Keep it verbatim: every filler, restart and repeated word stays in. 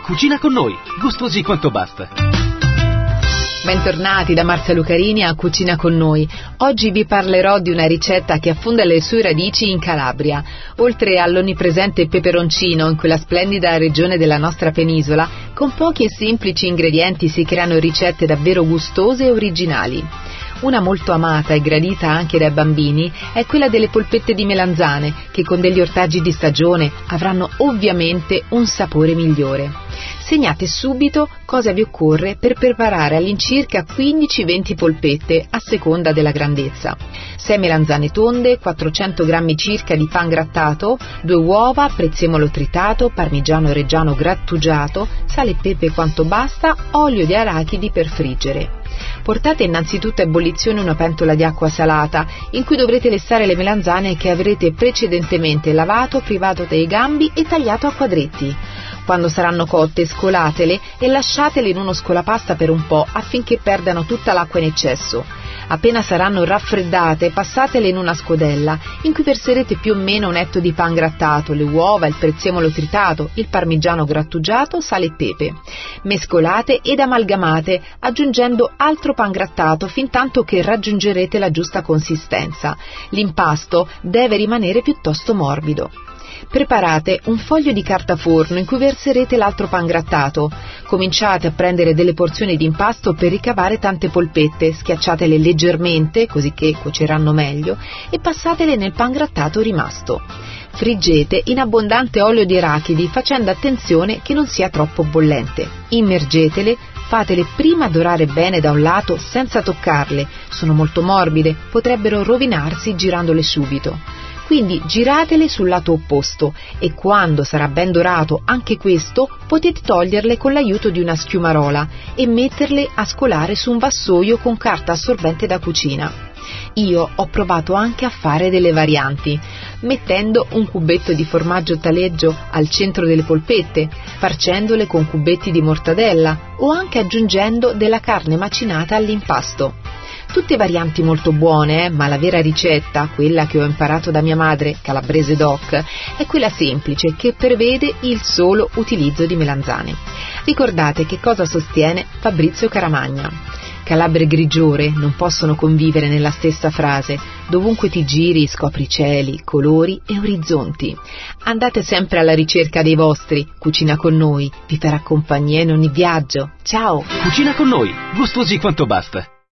Cucina con noi, gustosi quanto basta. Bentornati da Marzia Lucarini a Cucina con noi. Oggi vi parlerò di una ricetta che affonda le sue radici in Calabria. Oltre all'onnipresente peperoncino in quella splendida regione della nostra penisola, con pochi e semplici ingredienti si creano ricette davvero gustose e originali. Una molto amata e gradita anche dai bambini è quella delle polpette di melanzane, che con degli ortaggi di stagione avranno ovviamente un sapore migliore. Segnate subito cosa vi occorre per preparare all'incirca quindici venti polpette a seconda della grandezza. sei melanzane tonde, quattrocento grammi circa di pan grattato, due uova, prezzemolo tritato, parmigiano reggiano grattugiato, sale e pepe quanto basta, olio di arachidi per friggere. Portate innanzitutto a ebollizione una pentola di acqua salata in cui dovrete lessare le melanzane che avrete precedentemente lavato, privato dei gambi e tagliato a quadretti. Quando saranno cotte, scolatele e lasciatele in uno scolapasta per un po' affinché perdano tutta l'acqua in eccesso. Appena saranno raffreddate, passatele in una scodella in cui verserete più o meno un etto di pan grattato, le uova, il prezzemolo tritato, il parmigiano grattugiato, sale e pepe. Mescolate ed amalgamate aggiungendo altro pan grattato fintanto che raggiungerete la giusta consistenza. L'impasto deve rimanere piuttosto morbido. Preparate un foglio di carta forno in cui verserete l'altro pan grattato. Cominciate a prendere delle porzioni di impasto per ricavare tante polpette, schiacciatele leggermente così che cuoceranno meglio e passatele nel pan grattato rimasto. Friggete in abbondante olio di arachidi facendo attenzione che non sia troppo bollente. Immergetele, fatele prima dorare bene da un lato senza toccarle, sono molto morbide, potrebbero rovinarsi girandole subito. Quindi giratele sul lato opposto e quando sarà ben dorato anche questo potete toglierle con l'aiuto di una schiumarola e metterle a scolare su un vassoio con carta assorbente da cucina. Io ho provato anche a fare delle varianti, mettendo un cubetto di formaggio taleggio al centro delle polpette, farcendole con cubetti di mortadella o anche aggiungendo della carne macinata all'impasto. Tutte varianti molto buone, eh, ma la vera ricetta, quella che ho imparato da mia madre, calabrese doc, è quella semplice che prevede il solo utilizzo di melanzane. Ricordate che cosa sostiene Fabrizio Caramagna. Calabre e grigiore non possono convivere nella stessa frase. Dovunque ti giri scopri cieli, colori e orizzonti. Andate sempre alla ricerca dei vostri. Cucina con noi vi farà compagnia in ogni viaggio. Ciao! Cucina con noi, gustosi quanto basta.